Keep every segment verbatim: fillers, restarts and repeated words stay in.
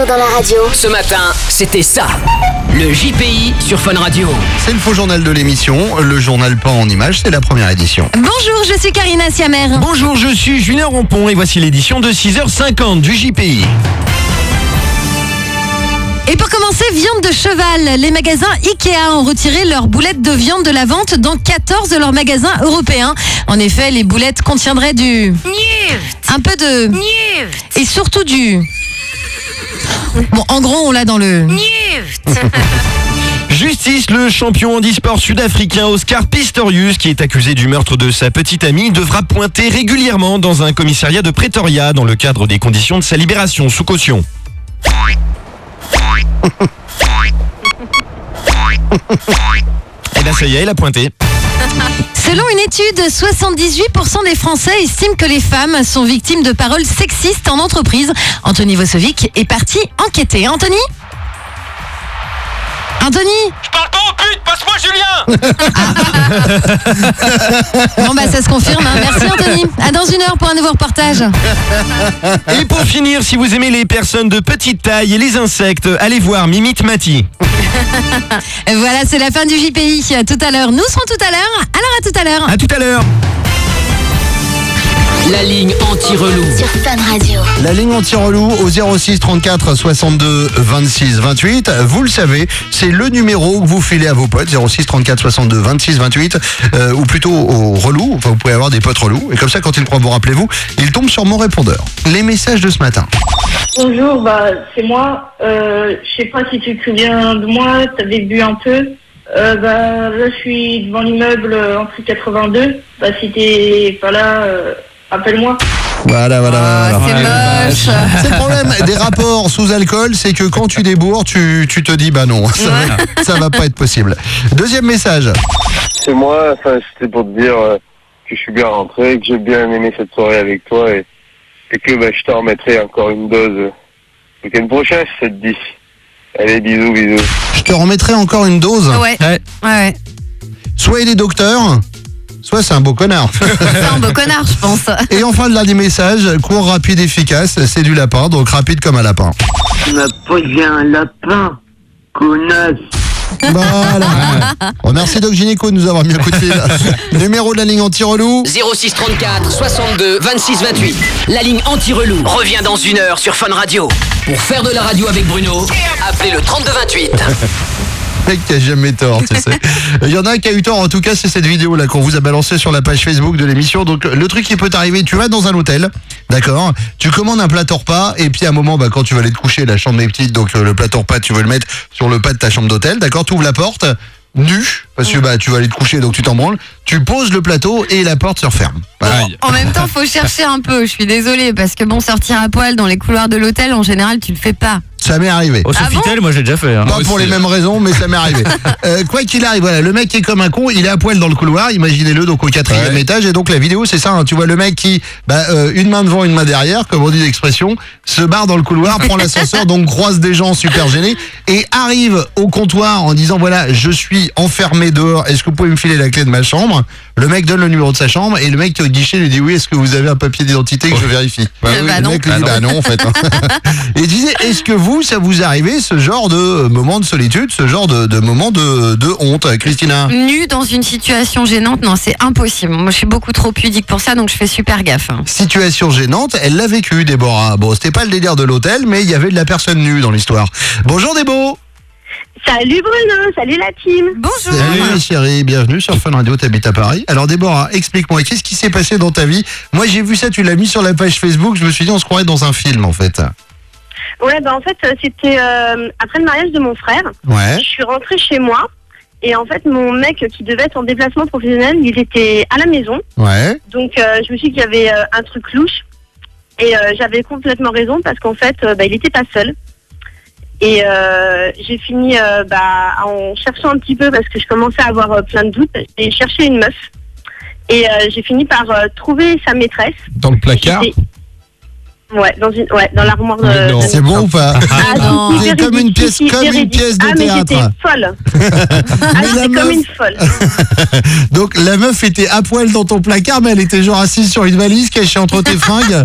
Bruno dans la radio. Ce matin, c'était ça. Le J P I sur Fun Radio. C'est le faux journal de l'émission, le journal pas en images, c'est la première édition. Bonjour, je suis Karina Siamer. Bonjour, je suis Julien Rampon et voici l'édition de six heures cinquante du J P I. Et pour commencer, viande de cheval. Les magasins Ikea ont retiré leurs boulettes de viande de la vente dans quatorze de leurs magasins européens. En effet, les boulettes contiendraient du... Un peu de... Et surtout du... Bon, en gros, on l'a dans le... Justice, le champion handisport sud-africain Oscar Pistorius, qui est accusé du meurtre de sa petite amie, devra pointer régulièrement dans un commissariat de Pretoria dans le cadre des conditions de sa libération sous caution. Et bien ça y est, il a pointé. Selon une étude, soixante-dix-huit pour cent des Français estiment que les femmes sont victimes de paroles sexistes en entreprise. Anthony Vosovic est parti enquêter. Anthony ? Anthony ? Je parle pas en pute, passe-moi Julien. Bon bah ça se confirme, hein. Merci Anthony. À dans une heure pour un nouveau reportage. Et pour finir, si vous aimez les personnes de petite taille et les insectes, allez voir Mimite Mati. Voilà, c'est la fin du J P I. À tout à l'heure. Nous serons tout à l'heure. Alors à tout à l'heure. À tout à l'heure. La ligne anti-relou. Sur Fun Radio. La ligne anti-relou au zéro six trente-quatre soixante-deux vingt-six vingt-huit. Vous le savez, c'est le numéro que vous filez à vos potes, zéro six trente-quatre soixante-deux vingt-six vingt-huit, euh, ou plutôt au relou. Enfin, vous pouvez avoir des potes relous. Et comme ça, quand ils pourront vous rappeler vous, ils tombent sur mon répondeur. Les messages de ce matin. Bonjour, bah c'est moi. Euh, je sais pas si tu te souviens de moi, t'avais bu un peu. Euh, bah là je suis devant l'immeuble euh, entrée quatre-vingt-deux. Bah si t'es pas là, euh, appelle-moi. Voilà, voilà, Ah, voilà. c'est moche. C'est le problème des rapports sous alcool, c'est que quand tu débourres, tu, tu te dis bah non, ça, va, ça va pas être possible. Deuxième message. C'est moi, enfin, c'était pour te dire euh, que je suis bien rentré, que j'ai bien aimé cette soirée avec toi et, et que bah, je t'en remettrai encore une dose euh, le week-end prochain si ça te dit. Allez, bisous, bisous. Je te remettrai encore une dose. Ouais. Ouais. Ouais. Soit il est docteur, soit c'est un beau connard. C'est un beau connard, je pense. Et enfin, le dernier message, court, rapide, efficace, c'est du lapin, donc rapide comme un lapin. Tu m'as posé un lapin, connasse. Voilà. Bon, merci Doc Gynéco de nous avoir mis un coup de fil. Numéro de la ligne anti-relou. zéro six trente-quatre soixante-deux vingt-six vingt-huit. La ligne anti-relou revient dans une heure sur Fun Radio. Pour faire de la radio avec Bruno, appelez le trente-deux vingt-huit. Le mec qui a jamais tort, tu sais. Il y en a un qui a eu tort, en tout cas, c'est cette vidéo-là qu'on vous a balancée sur la page Facebook de l'émission. Donc, le truc qui peut t'arriver, tu vas dans un hôtel, d'accord ? Tu commandes un plateau repas, et puis à un moment, bah, quand tu vas aller te coucher, la chambre est petite, donc euh, le plateau repas, tu veux le mettre sur le pas de ta chambre d'hôtel, d'accord ? Tu ouvres la porte, nu, parce que bah, tu vas aller te coucher, donc tu t'en branles. Tu poses le plateau et la porte se referme. Voilà. En même temps, faut chercher un peu. Je suis désolée parce que bon, sortir à poil dans les couloirs de l'hôtel, en général, tu le fais pas. Ça m'est arrivé. Au Sofitel, moi j'ai déjà fait. Hein. Pas pour les mêmes raisons, mais ça m'est arrivé. Euh, quoi qu'il arrive, voilà, le mec est comme un con, il est à poil dans le couloir, imaginez-le, donc au quatrième Ouais. étage, et donc la vidéo c'est ça, hein, tu vois le mec qui, bah, euh, une main devant, une main derrière, comme on dit l'expression, se barre dans le couloir, prend l'ascenseur, donc croise des gens super gênés, et arrive au comptoir en disant voilà, je suis enfermé dehors, est-ce que vous pouvez me filer la clé de ma chambre ? Le mec donne le numéro de sa chambre, et le mec au guichet lui dit oui, est-ce que vous avez un papier d'identité que je vérifie ? Bah oui, bah le non. mec lui dit Bah bah non en fait. Hein. Et il disait est-ce que vous, ça vous arrive ce genre de moment de solitude, ce genre de, de moment de, de honte, Christina? Nu dans une situation gênante, non, c'est impossible. Moi, je suis beaucoup trop pudique pour ça, donc je fais super gaffe. Situation gênante, elle l'a vécu, Déborah. Bon, c'était pas le délire de l'hôtel, mais il y avait de la personne nue dans l'histoire. Bonjour Débo. Salut Bruno, salut la team. Bonjour. Salut ma chérie, bienvenue sur Fun Radio, t'habites à Paris. Alors Déborah, explique-moi, qu'est-ce qui s'est passé dans ta vie? Moi j'ai vu ça, tu l'as mis sur la page Facebook, je me suis dit on se croirait dans un film en fait. Ouais, bah en fait, c'était euh, après le mariage de mon frère. Ouais. Je suis rentrée chez moi. Et en fait, mon mec qui devait être en déplacement professionnel, il était à la maison. Ouais. Donc, euh, je me suis dit qu'il y avait euh, un truc louche. Et euh, j'avais complètement raison parce qu'en fait, euh, bah, il n'était pas seul. Et euh, j'ai fini euh, bah, en cherchant un petit peu parce que je commençais à avoir euh, plein de doutes. J'ai cherché une meuf. Et euh, j'ai fini par euh, trouver sa maîtresse. Dans le placard. J'étais- Ouais, dans une, ouais, dans l'armoire de. Mais non. de- C'est bon ou pas? Ah, non. si, si, C'est comme véridique, une pièce- si, si, comme une véridique. pièce de ah, mais théâtre. j'étais folle. Ah, Mais la j'étais meuf- comme une folle. Donc la meuf était à poil dans ton placard, mais elle était genre assise sur une valise cachée entre tes fringues.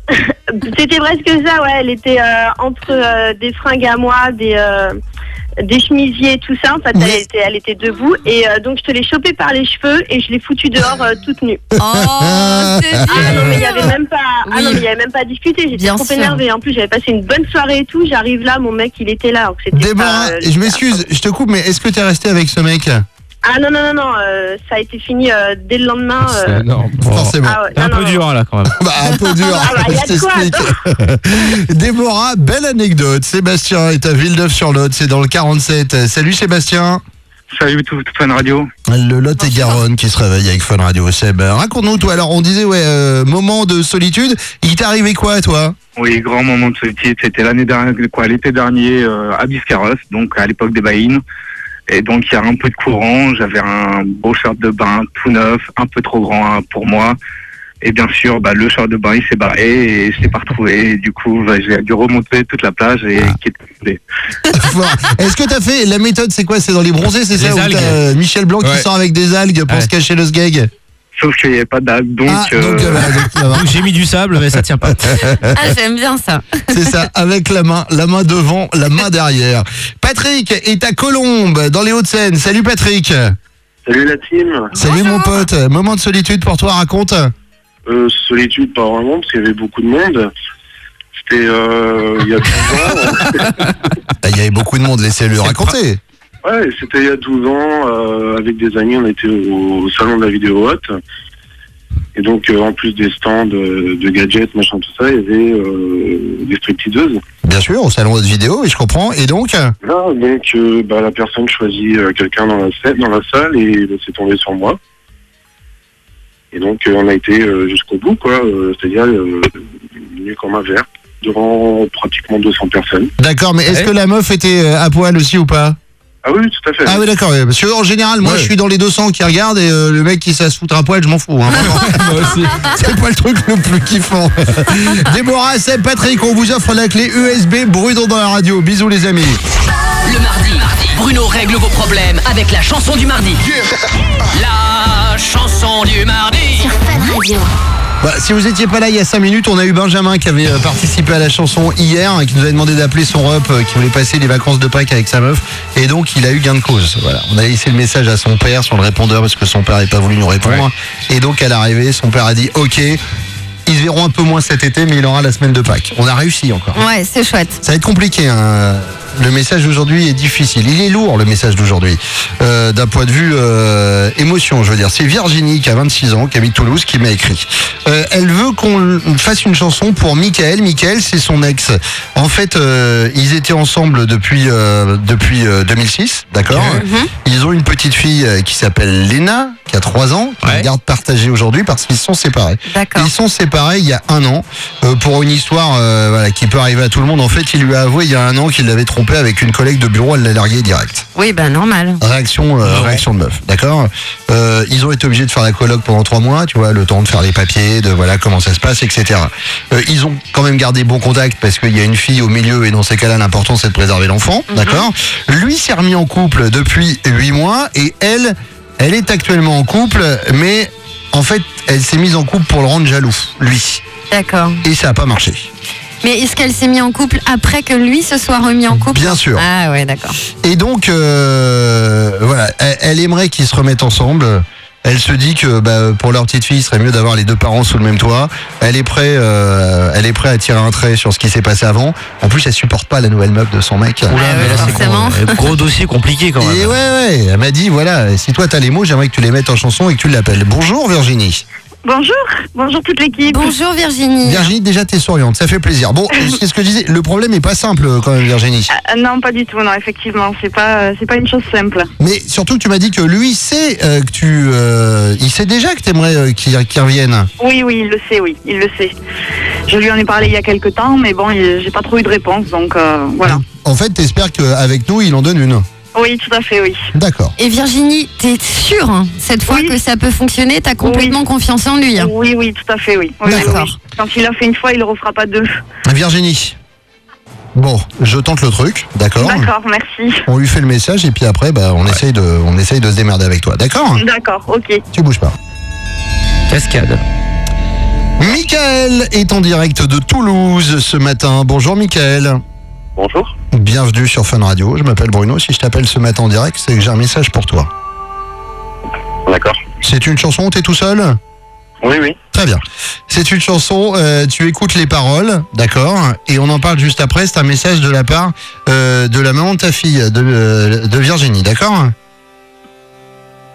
C'était presque ça, ouais. Elle était euh, entre euh, des fringues à moi, des, euh, des chemisiers et tout ça. En fait, Oui. elle, était, elle était debout. Et euh, donc, je te l'ai chopée par les cheveux et je l'ai foutue dehors euh, toute nue. Oh, c'est Ah non, mais il n'y bien. avait même pas, ah Oui. non, mais il y avait même pas discuté. J'étais Bien trop sûr. énervée. En plus, j'avais passé une bonne soirée et tout. J'arrive là, mon mec, il était là. Alors que c'était Déborah, pas, euh, je m'excuse, je te coupe, mais est-ce que t'es resté avec ce mec? Ah non, non, non, non. euh, ça a été fini euh, dès le lendemain. C'est euh, énorme. Forcément. Ah ouais, T'es un non, peu non, dur là quand même. Bah, un peu dur, Ah bah, y a je de quoi, t'explique. Déborah, belle anecdote. Sébastien est à Villeneuve-sur-Lot, c'est dans le quarante-sept. Salut Sébastien. Salut tout, tout Fun Radio. Le Lot et Garonne qui se réveille avec Fun Radio. Seb, raconte-nous, toi. Alors, on disait, ouais, euh, moment de solitude. Il t'est arrivé quoi, toi? Oui, grand moment de solitude. C'était l'année dernière, quoi, l'été dernier euh, à Biscarrosse, donc à l'époque des baïnes. Et donc il y a un peu de courant. J'avais un beau shirt de bain tout neuf, un peu trop grand hein, pour moi. Et bien sûr, bah, le shirt de bain il s'est barré et je l'ai pas retrouvé. Et du coup, bah, j'ai dû remonter toute la plage et Ah. quitter. Bon, est-ce que t'as fait la méthode? C'est quoi? C'est dans les bronzés, c'est Les ça? Où algues. t'as euh, Michel Blanc qui Ouais. sort avec des algues pour Ouais. se cacher le sgeg. Sauf qu'il n'y avait pas d'algues, donc, Ah, euh, donc, euh, voilà, donc, ça va. Donc j'ai mis du sable, mais ça tient pas. Ah, j'aime bien ça. C'est ça, avec la main, la main devant, la main derrière. Patrick est à Colombes, dans les Hauts-de-Seine. Salut Patrick. Salut la team. Salut mon pote. Moment de solitude pour toi, raconte. Euh, solitude, pas vraiment, parce qu'il y avait beaucoup de monde. C'était euh, il y a douze ans. Ah, il y avait beaucoup de monde, laissez-le raconter. Ouais, c'était il y a douze ans. Euh, avec des amis, on était au, au salon de la vidéo haute. Et donc, euh, en plus des stands de, de gadgets, machin, tout ça, il y avait euh, des stripteaseuses. Bien sûr, au salon de vidéo, et je comprends. Et donc Là, donc, euh, bah, la personne choisit euh, quelqu'un dans la, scène- dans la salle et bah, c'est tombé sur moi. Et donc, euh, on a été euh, jusqu'au bout, quoi. Euh, C'est-à-dire, euh, nu comme un verre, devant pratiquement deux cents personnes. D'accord, mais est-ce Ouais. que la meuf était euh, à poil aussi ou pas? Ah oui, tout à fait. Ah oui, d'accord, ouais, parce que en général, moi Ouais. je suis dans les deux cents qui regardent et euh, le mec qui ça se foutre à poil, je m'en fous. Hein, vraiment. Moi aussi. C'est pas le truc le plus kiffant. Déborah, Seb, Patrick, on vous offre la clé U S B Bruno dans la radio. Bisous les amis. Le mardi, Bruno règle vos problèmes avec la chanson du mardi. La chanson du mardi. Bah, si vous étiez pas là il y a cinq minutes, on a eu Benjamin qui avait euh, participé à la chanson hier, hein, qui nous avait demandé d'appeler son rep, euh, qui voulait passer les vacances de Pâques avec sa meuf, et donc il a eu gain de cause. Voilà, on a laissé le message à son père sur le répondeur parce que son père n'avait pas voulu nous répondre, et donc à l'arrivée, son père a dit OK, ils se verront un peu moins cet été, mais il aura la semaine de Pâques. On a réussi encore. Ouais, c'est chouette. Ça va être compliqué. Hein. Le message d'aujourd'hui est difficile. Il est lourd, le message d'aujourd'hui. Euh, d'un point de vue euh, émotion, je veux dire. C'est Virginie, qui a vingt-six ans, qui habite Toulouse, qui m'a écrit. Euh, elle veut qu'on fasse une chanson pour Mickaël. Mickaël, c'est son ex. En fait, euh, ils étaient ensemble depuis, euh, depuis euh, deux mille six, d'accord. Ils ont une petite fille euh, qui s'appelle Léna, qui a trois ans, qui Ouais. est garde partagée aujourd'hui parce qu'ils sont séparés. D'accord. Ils sont séparés il y a un an euh, pour une histoire euh, voilà, qui peut arriver à tout le monde. En fait, il lui a avoué il y a un an qu'il l'avait trompé avec une collègue de bureau, elle l'a largué direct. Oui, ben normal. Réaction, euh, réaction de meuf, d'accord. Euh, Ils ont été obligés de faire la coloc pendant trois mois, tu vois, le temps de faire les papiers, de voilà comment ça se passe, et cetera. Euh, ils ont quand même gardé bon contact parce qu'il y a une fille au milieu et dans ces cas-là, l'important c'est de préserver l'enfant, d'accord. Lui s'est remis en couple depuis huit mois et elle, elle est actuellement en couple, mais en fait, elle s'est mise en couple pour le rendre jaloux, lui, D'accord. et ça n'a pas marché. Mais est-ce qu'elle s'est mise en couple après que lui se soit remis en couple? Bien sûr. Ah ouais, d'accord. Et donc, euh, voilà, elle, elle aimerait qu'ils se remettent ensemble. Elle se dit que bah, pour leur petite fille, il serait mieux d'avoir les deux parents sous le même toit. Elle est prête, euh, elle est prête à tirer un trait sur ce qui s'est passé avant. En plus, elle supporte pas la nouvelle meuf de son mec. Oula, mais là c'est forcément. gros, gros dossier compliqué quand Et même. ouais, ouais, elle m'a dit, voilà, si toi t'as les mots, j'aimerais que tu les mettes en chanson et que tu l'appelles. Bonjour Virginie. Bonjour, bonjour toute l'équipe. Bonjour Virginie. Virginie, déjà t'es souriante, ça fait plaisir. Bon, c'est ce que je disais, le problème est pas simple quand même Virginie. Euh, non, pas du tout, non, effectivement, c'est pas, euh, c'est pas une chose simple. Mais surtout que tu m'as dit que lui sait euh, que tu... euh, il sait déjà que t'aimerais euh, qu'il qu'il revienne. Oui, oui, il le sait, oui, il le sait. Je lui en ai parlé il y a quelques temps, mais bon, il- j'ai pas trop eu de réponse, donc euh, voilà. En fait, t'espères qu'avec nous, il en donne une. Oui, tout à fait, oui. D'accord. Et Virginie, t'es sûre hein, cette fois Oui. que ça peut fonctionner? T'as complètement confiance en lui hein? Oui, oui, tout à fait, oui. Oui, oui, D'accord. oui. Quand il a fait une fois, il le refera pas deux. Virginie. Bon, je tente le truc, d'accord. D'accord, merci. On lui fait le message et puis après, bah, on, essaye de, on essaye de se démerder avec toi, d'accord. D'accord, ok. Tu bouges pas. Cascade. Michael est en direct de Toulouse ce matin. Bonjour Michael. Bonjour. Bienvenue sur Fun Radio. Je m'appelle Bruno. Si je t'appelle ce matin en direct, c'est que j'ai un message pour toi. D'accord. C'est une chanson, t'es tout seul ? Oui, oui. Très bien. C'est une chanson, euh, tu écoutes les paroles, d'accord ? Et on en parle juste après, c'est un message de la part euh, de la maman de ta fille, de, euh, de Virginie, d'accord ? Michael ?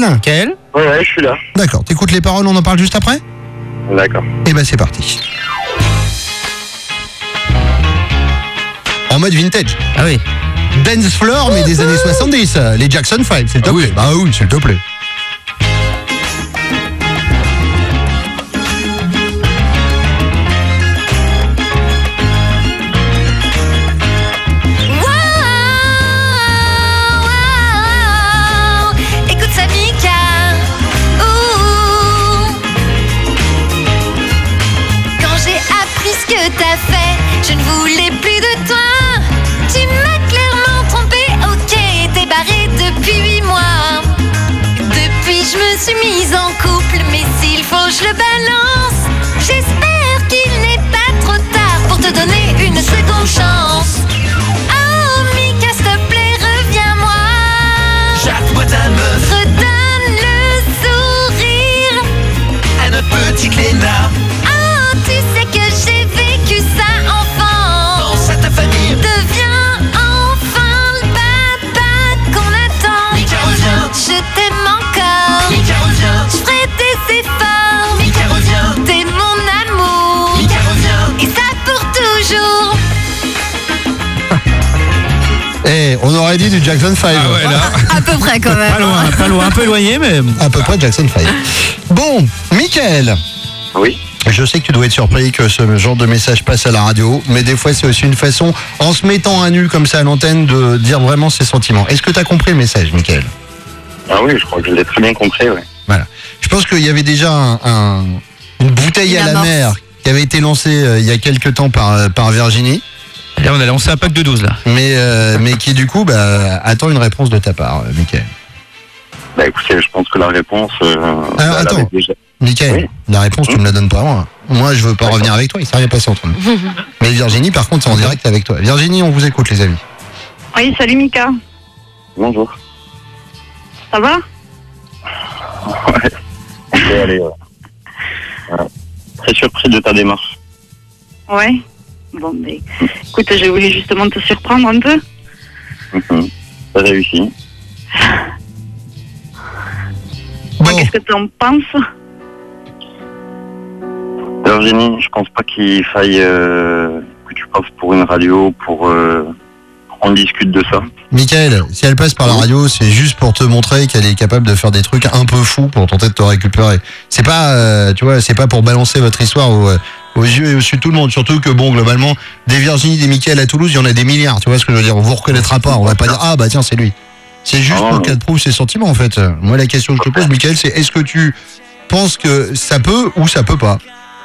Michael ? Ouais, ouais, je suis là. D'accord, t'écoutes les paroles, on en parle juste après ? D'accord. Et ben c'est parti. En mode vintage. Ah oui. Dance floor, mais des années soixante-dix. Les Jackson five, s'il te Ah plaît. oui. Bah oui, s'il te plaît. Écoute ça, Mika. Ouh. Quand j'ai appris ce que t'as fait, je ne voulais plus de toi. Tu m'as clairement trompé, ok, t'es barré depuis huit mois. Depuis je me suis mise en couple, mais s'il faut je le balance. J'espère qu'il n'est pas trop tard pour te donner une seconde chance. Oh Mika, s'il te plaît, reviens-moi. Jacques-moi ta meuf, Redonne le sourire à notre petite Léna. Oh, tu sais que j'ai vécu ça enfant. Pense à ta famille. Deviens enfin le papa qu'on attend. Mika, reviens. Je t'aime encore. Mika, reviens. Je ferai des efforts. Mika, reviens. T'es mon amour. Mika, reviens. Et ça pour toujours. Eh, on aurait dit du Jackson five. Ah ouais, là. À peu près quand même. Pas loin, pas loin, un peu éloigné, mais. À peu près Jackson five. Bon, Michael. Oui. Je sais que tu dois être surpris que ce genre de message passe à la radio, mais des fois c'est aussi une façon, en se mettant à nu comme ça à l'antenne, de dire vraiment ses sentiments. Est-ce que tu as compris le message, Michael ? Ah oui, je crois que je l'ai très bien compris, ouais. Voilà. Je pense qu'il y avait déjà un, un- une bouteille Une à la amorce. mer qui avait été lancée euh, il y a quelques temps par, euh, par Virginie, Là, on a lancé un pack de douze, là. mais, euh, mais qui du coup bah, attend une réponse de ta part, euh, Michael. Bah écoutez, je pense que la réponse... Euh, bah, elle attends. avait déjà... Michael, Oui. la réponse tu me la donnes pas à moi. Moi je veux pas D'accord. revenir avec toi, il s'est rien passé entre nous. Mais Virginie par contre c'est en direct avec toi. Virginie, on vous écoute les amis. Oui, salut Mika. Bonjour. Ça va? Ouais. Je vais aller, ouais. Voilà. Très surpris de ta démarche. Ouais. Bon, mais écoute, j'ai voulu justement te surprendre un peu. Mhm. T'as réussi. Bon, Qu'est-ce que tu en penses? Virginie, je pense pas qu'il faille euh, que tu passes pour une radio, pour euh, qu'on discute de ça. Michael, si elle passe par la radio, c'est juste pour te montrer qu'elle est capable de faire des trucs un peu fous pour tenter de te récupérer. C'est pas, euh, tu vois, c'est pas pour balancer votre histoire aux, euh, aux yeux et au dessus de tout le monde. Surtout que bon, globalement, des Virginie, des Michael à Toulouse, il y en a des milliards. Tu vois ce que je veux dire? On vous reconnaîtra pas. On va pas dire ah bah tiens c'est lui. C'est juste Ah, pour ouais. qu'elle prouve ses sentiments en fait. Moi la question que je te pose, Michael, c'est est-ce que tu penses que ça peut ou ça peut pas?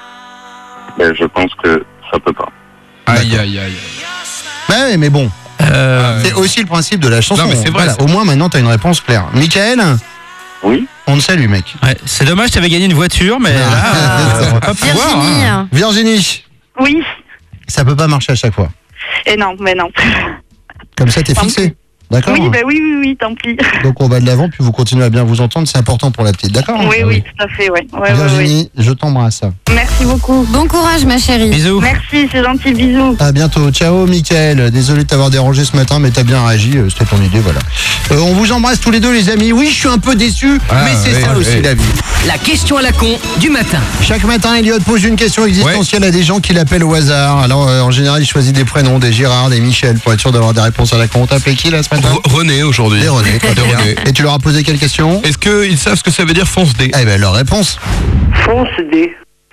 Mais je pense que ça peut pas. Aïe, aïe, aïe. Bah ouais, mais bon, Euh, c'est aussi le principe de la chanson. Non, mais c'est vrai, Voilà, c'est- au moins maintenant t'as une réponse claire. Michael, Oui. on te salue mec. ouais, c'est dommage, t'avais gagné une voiture, mais là, euh, on va pas pouvoir. Virginie. hein. Virginie, Oui. ça peut pas marcher à chaque fois. Et non, mais non. Comme ça t'es Tant fixé. D'accord. Oui, bah oui, oui, oui, tant pis. Donc on va de l'avant, puis vous continuez à bien vous entendre, c'est important pour la petite, d'accord? Oui, oui, tout à fait, ouais. Ouais, ouais, ouais. Virginie, je t'embrasse. Merci beaucoup. Bon courage ma chérie. Bisous. Merci, c'est gentil, bisous. À bientôt. Ciao, Mickaël. Désolé de t'avoir dérangé ce matin, mais t'as bien réagi. euh, C'était ton idée, voilà. Euh, on vous embrasse tous les deux, les amis. Oui, je suis un peu déçu, Ah, mais c'est oui, ça oui. aussi la vie. La question à la con du matin. Chaque matin, Elliot pose une question existentielle à des gens qui l'appellent au hasard. Alors, euh, en général, il choisit des prénoms, des Gérard, des Michel, pour être sûr d'avoir des réponses à la con. T'as appelé qui, là, ce matin? Re- René aujourd'hui. Des René, très Des bien. René. Et tu leur as posé quelle question? Est-ce qu'ils savent ce que ça veut dire fonce D? Eh ben, leur réponse. Fonce D.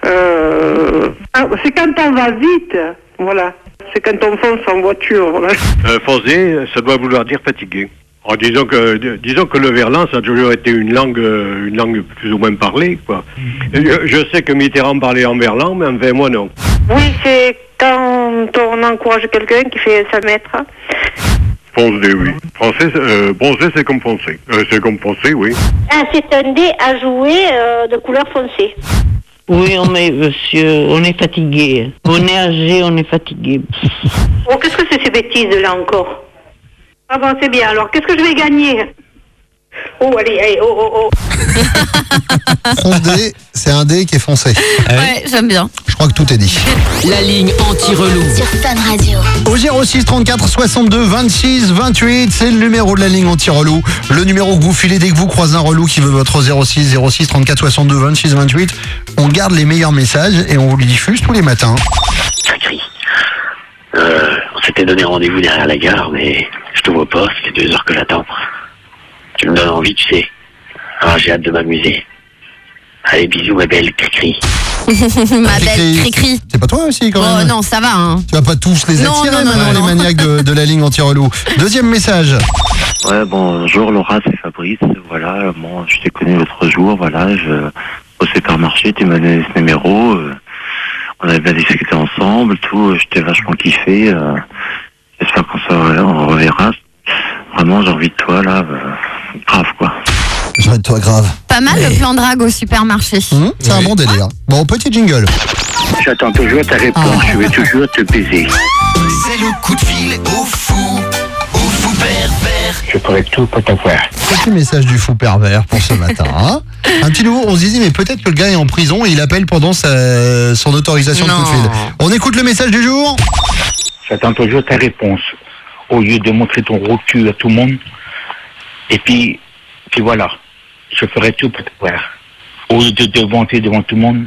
Euh, ah, c'est quand on va vite, voilà. C'est quand on fonce en voiture, voilà. Euh, Foncer, ça doit vouloir dire fatigué. En disant que, d- disons que le verlan, ça a toujours été une langue, euh, une langue plus ou moins parlée, quoi. Je, je sais que Mitterrand parlait en verlan, mais enfin, moi non. Oui, c'est quand on encourage quelqu'un qui fait sa mètre. Foncer, oui. Français, euh, bronzer, c'est comme foncer. Euh, c'est comme foncer, oui. Ah, c'est un dé à jouer euh, de couleur foncée. Oui, on est, monsieur, on est fatigué. On est âgé, on est fatigué. Oh, qu'est-ce que c'est ces bêtises là encore? Ah bon, c'est bien. Alors, qu'est-ce que je vais gagner? Oh, allez, allez, oh, oh, oh. Fonce D, c'est un dé qui est foncé. Ouais, j'aime bien. Je crois que tout est dit. La ligne anti-relou. Sur Fun Radio. Au zéro six trente-quatre soixante-deux vingt-six vingt-huit, c'est le numéro de la ligne anti-relou. Le numéro que vous filez dès que vous croisez un relou qui veut votre zéro six zéro six trente-quatre soixante-deux vingt-six vingt-huit. On garde les meilleurs messages et on vous les diffuse tous les matins. Sacré. Euh, on s'était donné rendez-vous derrière la gare, mais je te vois pas, ça fait deux heures que j'attends. Tu me donnes envie, tu sais. Alors j'ai hâte de m'amuser. Allez, bisous, ma belle Cricri. Ma belle Cricri. C'est pas toi aussi quand Oh même? non, ça va, hein. Tu vas pas tous les Non, attirer non, non, maintenant, non, les non. maniaques de, de la ligne anti-relou. Deuxième message. Ouais, bonjour Laura, c'est Fabrice. Voilà, moi je t'ai connu l'autre jour, voilà, je au supermarché, tu m'as donné ce numéro, euh, on avait bien discuté ensemble, tout, je t'ai vachement kiffé. Euh, J'espère qu'on se re- on reverra. Vraiment, j'ai envie de toi là, euh, grave quoi. J'ai envie de toi grave. Pas mal le plan drague au supermarché. Hum, c'est un bon délire. Bon, petit jingle. J'attends toujours ta réponse, je vais toujours te baiser. C'est le coup de fil au fou, au fou pervers. Je ferai tout pour t'avoir. Petit message du fou pervers pour ce matin. Hein. Un petit nouveau, on se disait, mais peut-être que le gars est en prison et il appelle pendant sa, son autorisation Non. de coup de fil. On écoute le message du jour. J'attends toujours ta réponse. Au lieu de montrer ton gros cul à tout le monde. Et puis, puis voilà. Je ferai tout pour te voir. Au lieu de te vanter devant tout le monde.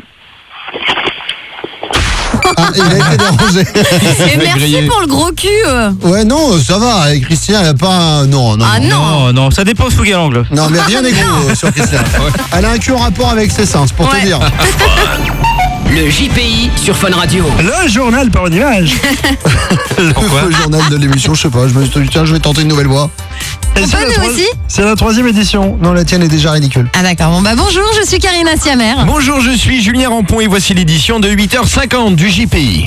Ah, il a été dérangé. Et merci pour le gros cul. euh. Ouais, non, ça va. Avec Christian, il n'y a pas un... Non, non. Ah non. Non, non, ça dépend sous quel angle. Non, mais rien n'est gros euh, sur Christian. Elle a un cul en rapport avec ses seins, c'est pour Ouais. te dire. Le J P I sur Fun Radio. Le journal par une image. Pourquoi? Le journal de l'émission, je sais pas. Je me suis dit, tiens, je vais tenter une nouvelle voix. On peut nous aussi? C'est la troisième édition. Non, la tienne est déjà ridicule. Ah d'accord, bon bah bonjour, je suis Karina Siamer. Bonjour, je suis Julien Rampon et voici l'édition de huit heures cinquante du J P I.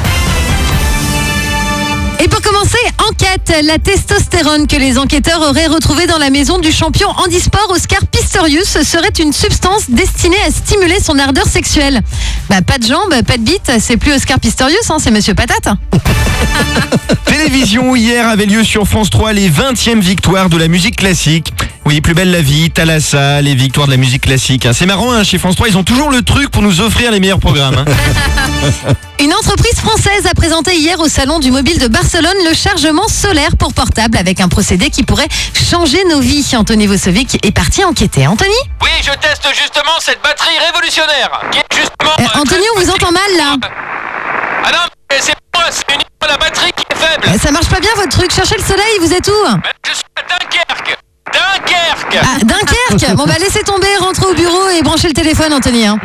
Et pour commencer, enquête. La testostérone que les enquêteurs auraient retrouvée dans la maison du champion handisport Oscar Pistorius serait une substance destinée à stimuler son ardeur sexuelle. Bah pas de jambes, pas de bite, c'est plus Oscar Pistorius, hein, c'est Monsieur Patate. Télévision, hier avait lieu sur France trois les vingtièmes victoires de la musique classique. Oui, Plus belle la vie, Thalassa, les victoires de la musique classique. hein. C'est marrant, hein, chez France trois, ils ont toujours le truc pour nous offrir les meilleurs programmes. hein. Une entreprise française a présenté hier au Salon du Mobile de Barcelone le chargement solaire pour portable avec un procédé qui pourrait changer nos vies. Anthony Vosovic est parti enquêter. Anthony Oui, je teste justement cette batterie révolutionnaire. Qui est justement. Euh, Anthony, on vous entend mal là. Ah non, mais c'est moi, c'est uniquement la batterie qui est faible. Euh, Ça marche pas bien votre truc. Cherchez le soleil, vous êtes où? Mais je suis à Dunkerque. Dunkerque. Ah, Dunkerque. Bon bah laissez tomber, rentrez au bureau et branchez le téléphone, Anthony. hein.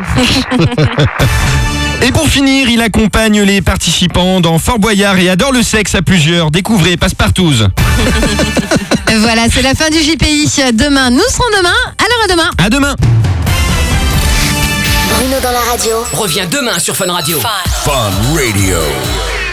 Et pour finir, il accompagne les participants dans Fort Boyard et adore le sexe à plusieurs. Découvrez Passepartouze. Voilà, c'est la fin du J P I. Demain, nous serons demain. Alors à demain. À demain. Bruno dans la radio. Reviens demain sur Fun Radio. Fun Radio.